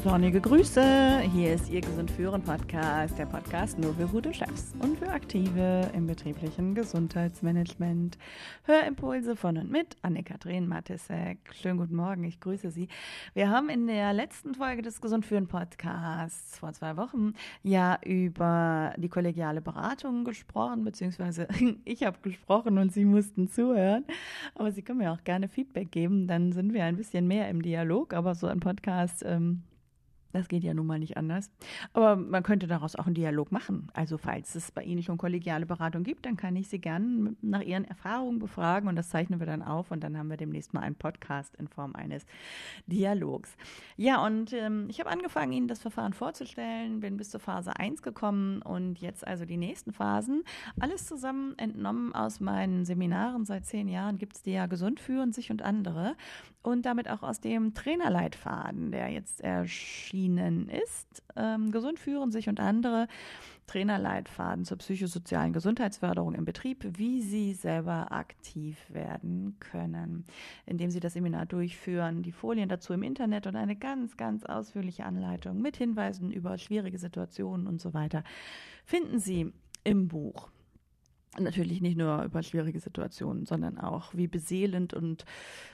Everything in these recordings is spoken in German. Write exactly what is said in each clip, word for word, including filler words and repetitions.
Sonnige Grüße, hier ist Ihr Gesund führen Podcast, der Podcast nur für gute Chefs und für Aktive im betrieblichen Gesundheitsmanagement. Hörimpulse von und mit Anne-Kathrin Matysek. Schönen guten Morgen, ich grüße Sie. Wir haben in der letzten Folge des Gesund führen Podcasts vor zwei Wochen ja über die kollegiale Beratung gesprochen, beziehungsweise ich habe gesprochen und Sie mussten zuhören, aber Sie können mir auch gerne Feedback geben, dann sind wir ein bisschen mehr im Dialog, aber so ein Podcast, ähm, das geht ja nun mal nicht anders. Aber man könnte daraus auch einen Dialog machen. Also falls es bei Ihnen schon kollegiale Beratung gibt, dann kann ich Sie gerne nach Ihren Erfahrungen befragen und das zeichnen wir dann auf und dann haben wir demnächst mal einen Podcast in Form eines Dialogs. Ja, und ähm, ich habe angefangen, Ihnen das Verfahren vorzustellen, bin bis zur Phase eins gekommen und jetzt also die nächsten Phasen. Alles zusammen entnommen aus meinen Seminaren. Seit zehn Jahren gibt es die ja Gesund führen, sich und andere. Und damit auch aus dem Trainerleitfaden, der jetzt erschienen ist. Ähm, Gesund führen, sich und andere. Trainerleitfaden zur psychosozialen Gesundheitsförderung im Betrieb, wie Sie selber aktiv werden können, indem Sie das Seminar durchführen. Die Folien dazu im Internet und eine ganz, ganz ausführliche Anleitung mit Hinweisen über schwierige Situationen und so weiter finden Sie im Buch. Natürlich nicht nur über schwierige Situationen, sondern auch wie beseelend und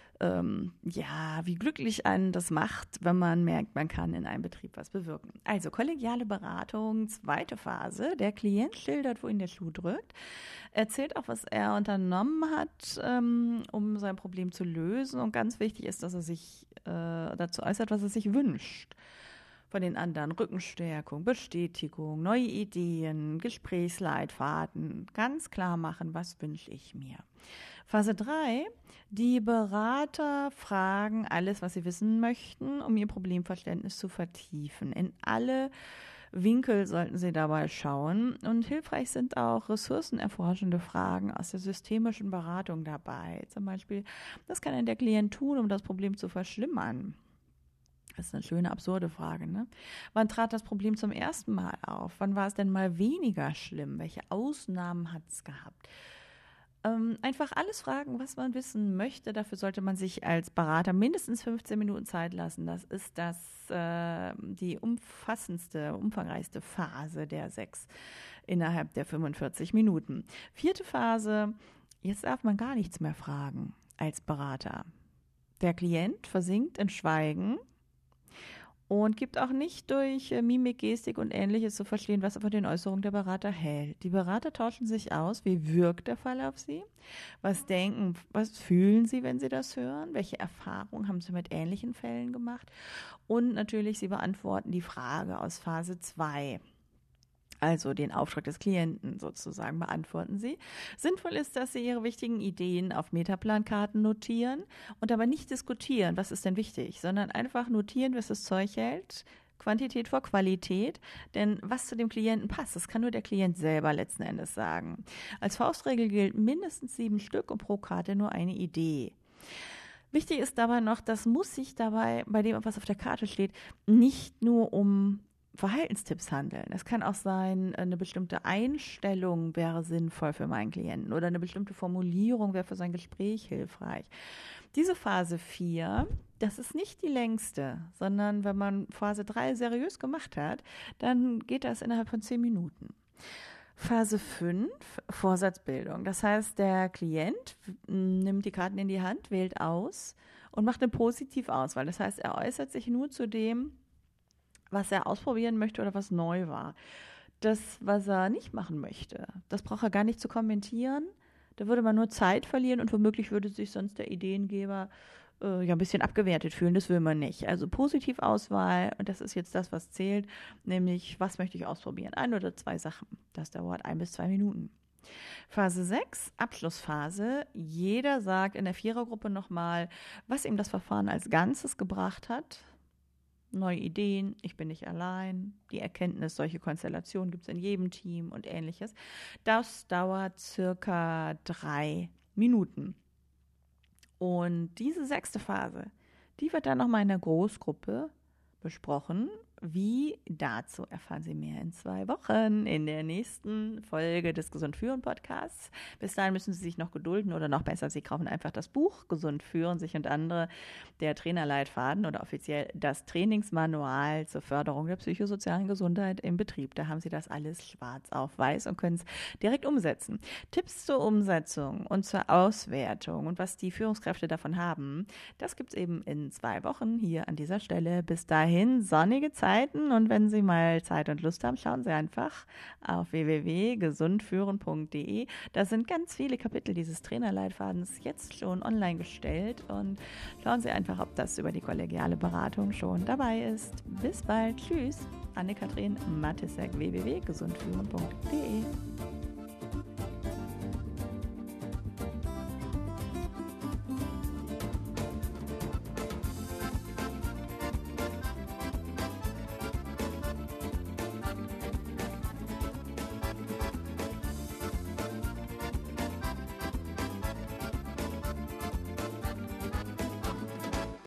Ähm, ja, wie glücklich einen das macht, wenn man merkt, man kann in einem Betrieb was bewirken. Also kollegiale Beratung, zweite Phase. Der Klient schildert, wo ihn der Schuh drückt, erzählt auch, was er unternommen hat, ähm, um sein Problem zu lösen. Und ganz wichtig ist, dass er sich äh, dazu äußert, was er sich wünscht von den anderen. Rückenstärkung, Bestätigung, neue Ideen, Gesprächsleitfaden. Ganz klar machen, was wünsche ich mir. Phase drei, die Berater fragen alles, was sie wissen möchten, um ihr Problemverständnis zu vertiefen. In alle Winkel sollten Sie dabei schauen und hilfreich sind auch ressourcenerforschende Fragen aus der systemischen Beratung dabei. Zum Beispiel, was kann denn der Klient tun, um das Problem zu verschlimmern? Das ist eine schöne, absurde Frage, ne? Wann trat das Problem zum ersten Mal auf? Wann war es denn mal weniger schlimm? Welche Ausnahmen hat es gehabt? Ähm, einfach alles fragen, was man wissen möchte. Dafür sollte man sich als Berater mindestens fünfzehn Minuten Zeit lassen. Das ist das, äh, die umfassendste, umfangreichste Phase der sechs innerhalb der fünfundvierzig Minuten. Vierte Phase, jetzt darf man gar nichts mehr fragen als Berater. Der Klient versinkt in Schweigen und gibt auch nicht durch äh, Mimik, Gestik und Ähnliches zu verstehen, was er von den Äußerungen der Berater hält. Die Berater tauschen sich aus, wie wirkt der Fall auf sie, was denken, was fühlen sie, wenn sie das hören, welche Erfahrungen haben sie mit ähnlichen Fällen gemacht und natürlich, sie beantworten die Frage aus Phase zwei. Also den Auftrag des Klienten sozusagen beantworten Sie. Sinnvoll ist, dass Sie Ihre wichtigen Ideen auf Metaplankarten notieren und aber nicht diskutieren, was ist denn wichtig, sondern einfach notieren, was das Zeug hält. Quantität vor Qualität, denn was zu dem Klienten passt, das kann nur der Klient selber letzten Endes sagen. Als Faustregel gilt mindestens sieben Stück und pro Karte nur eine Idee. Wichtig ist dabei noch, das muss sich dabei, bei dem, was auf der Karte steht, nicht nur um Verhaltenstipps handeln. Es kann auch sein, eine bestimmte Einstellung wäre sinnvoll für meinen Klienten oder eine bestimmte Formulierung wäre für sein Gespräch hilfreich. Diese Phase vier, das ist nicht die längste, sondern wenn man Phase drei seriös gemacht hat, dann geht das innerhalb von zehn Minuten. Phase fünf, Vorsatzbildung. Das heißt, der Klient nimmt die Karten in die Hand, wählt aus und macht eine Positivauswahl. Das heißt, er äußert sich nur zu dem, was er ausprobieren möchte oder was neu war. Das, was er nicht machen möchte, das braucht er gar nicht zu kommentieren. Da würde man nur Zeit verlieren und womöglich würde sich sonst der Ideengeber äh, ja ein bisschen abgewertet fühlen. Das will man nicht. Also Positivauswahl, und das ist jetzt das, was zählt, nämlich, was möchte ich ausprobieren? Ein oder zwei Sachen. Das dauert ein bis zwei Minuten. Phase sechs, Abschlussphase. Jeder sagt in der Vierergruppe nochmal, was ihm das Verfahren als Ganzes gebracht hat. Neue Ideen, ich bin nicht allein, die Erkenntnis, solche Konstellationen gibt es in jedem Team und Ähnliches. Das dauert circa drei Minuten. Und diese sechste Phase, die wird dann nochmal in der Großgruppe besprochen Wie? Dazu erfahren Sie mehr in zwei Wochen in der nächsten Folge des Gesund Führen Podcasts. Bis dahin müssen Sie sich noch gedulden oder noch besser, Sie kaufen einfach das Buch Gesund Führen, sich und andere, der Trainerleitfaden oder offiziell das Trainingsmanual zur Förderung der psychosozialen Gesundheit im Betrieb. Da haben Sie das alles schwarz auf weiß und können es direkt umsetzen. Tipps zur Umsetzung und zur Auswertung und was die Führungskräfte davon haben, das gibt es eben in zwei Wochen hier an dieser Stelle. Bis dahin sonnige Zeit. Und wenn Sie mal Zeit und Lust haben, schauen Sie einfach auf w w w punkt gesund führen punkt d e. Da sind ganz viele Kapitel dieses Trainerleitfadens jetzt schon online gestellt und schauen Sie einfach, ob das über die kollegiale Beratung schon dabei ist. Bis bald. Tschüss. Anne-Kathrin Matissek, w w w punkt gesund führen punkt d e.